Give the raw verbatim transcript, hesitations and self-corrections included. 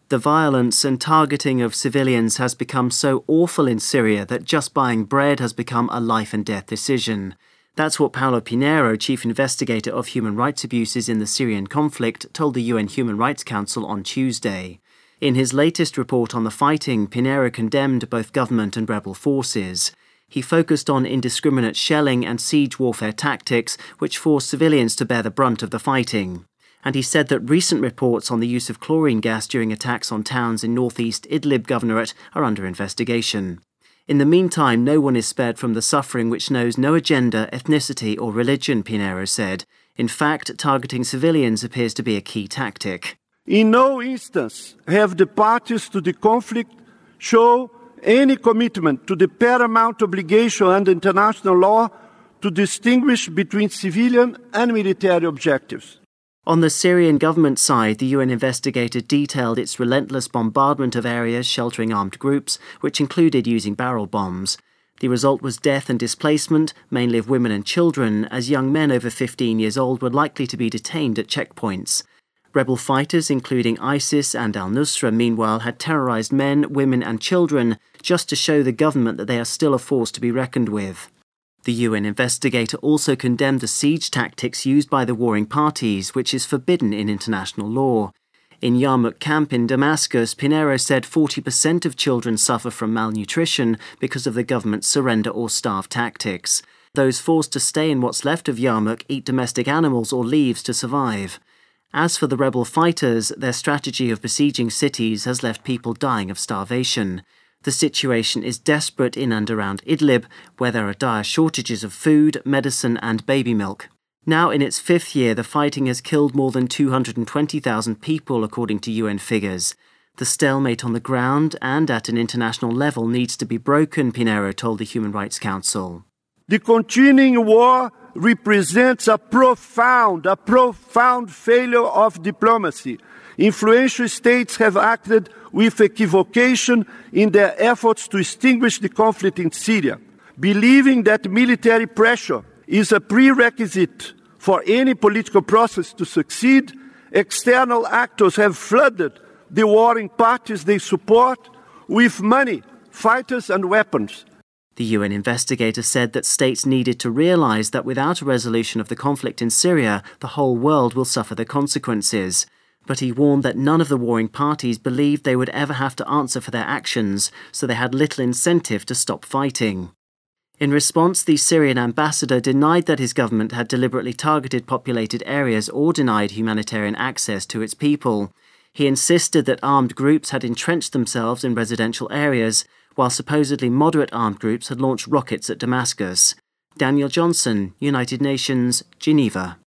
The violence and targeting of civilians has become so awful in Syria that just buying bread has become a life and death decision. That's what Paulo Pinheiro, chief investigator of human rights abuses in the Syrian conflict, told the U N Human Rights Council on Tuesday. In his latest report on the fighting, Pinheiro condemned both government and rebel forces. He focused on indiscriminate shelling and siege warfare tactics, which forced civilians to bear the brunt of the fighting. And he said that recent reports on the use of chlorine gas during attacks on towns in northeast Idlib Governorate are under investigation. In the meantime, no one is spared from the suffering which knows no agenda, ethnicity or religion, Pinheiro said. In fact, targeting civilians appears to be a key tactic. In no instance have the parties to the conflict shown any commitment to the paramount obligation under international law to distinguish between civilian and military objectives. On the Syrian government side, the U N investigator detailed its relentless bombardment of areas sheltering armed groups, which included using barrel bombs. The result was death and displacement, mainly of women and children, as young men over fifteen years old were likely to be detained at checkpoints. Rebel fighters, including ISIS and al-Nusra, meanwhile, had terrorized men, women and children just to show the government that they are still a force to be reckoned with. The U N investigator also condemned the siege tactics used by the warring parties, which is forbidden in international law. In Yarmouk camp in Damascus, Pinheiro said forty percent of children suffer from malnutrition because of the government's surrender or starve tactics. Those forced to stay in what's left of Yarmouk eat domestic animals or leaves to survive. As for the rebel fighters, their strategy of besieging cities has left people dying of starvation. The situation is desperate in and around Idlib, where there are dire shortages of food, medicine and baby milk. Now in its fifth year, the fighting has killed more than two hundred twenty thousand people, according to U N figures. The stalemate on the ground and at an international level needs to be broken, Pinheiro told the Human Rights Council. The continuing war represents a profound, a profound failure of diplomacy. Influential states have acted with equivocation in their efforts to extinguish the conflict in Syria. Believing that military pressure is a prerequisite for any political process to succeed, external actors have flooded the warring parties they support with money, fighters and weapons. The U N investigator said that states needed to realize that without a resolution of the conflict in Syria, the whole world will suffer the consequences. But he warned that none of the warring parties believed they would ever have to answer for their actions, so they had little incentive to stop fighting. In response, the Syrian ambassador denied that his government had deliberately targeted populated areas or denied humanitarian access to its people. He insisted that armed groups had entrenched themselves in residential areas, while supposedly moderate armed groups had launched rockets at Damascus. Daniel Johnson, United Nations, Geneva.